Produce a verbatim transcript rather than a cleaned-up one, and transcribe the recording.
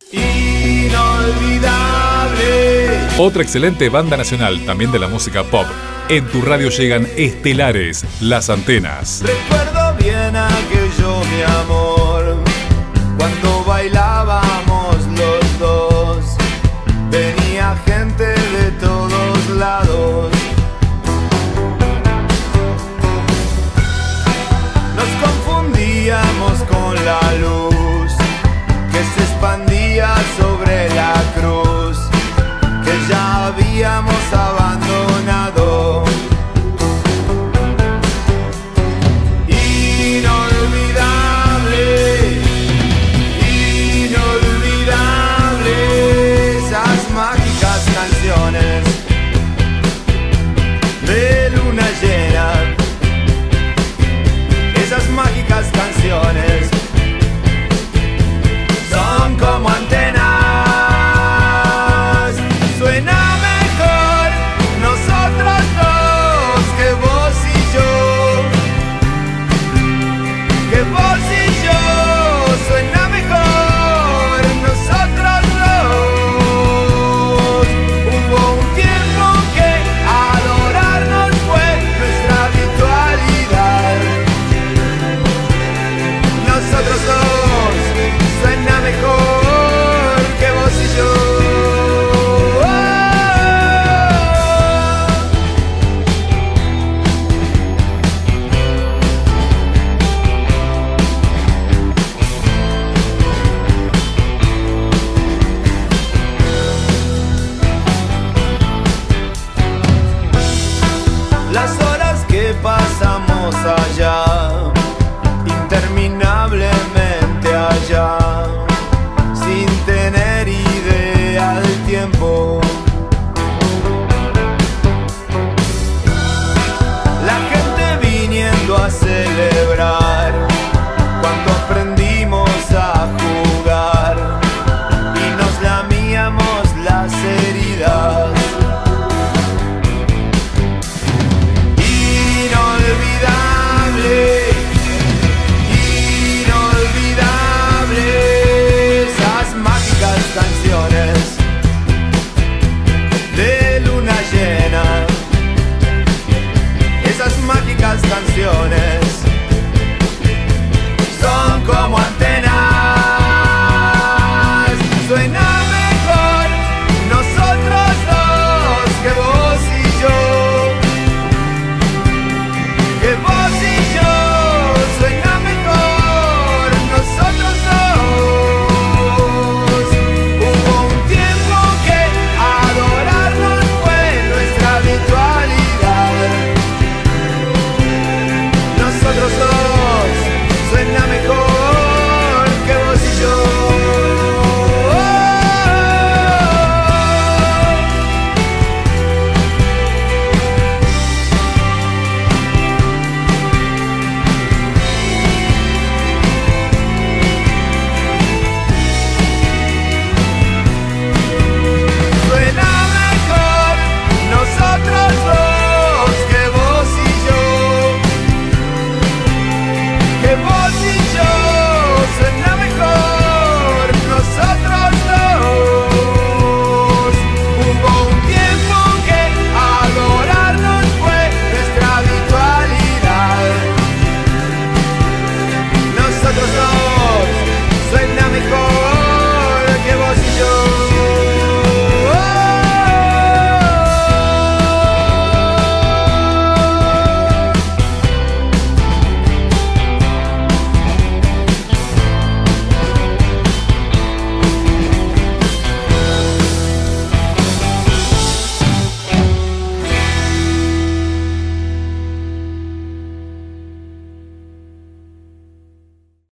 Inolvidable. Otra excelente banda nacional, también de la música pop. En tu radio llegan estelares, Las Antenas. Recuerdo bien aquello, mi amor, cuando bailábamos los dos. Venía gente de todos lados. Nos confundíamos con la luz que se expandía sobre la cruz que ya habíamos avanzado.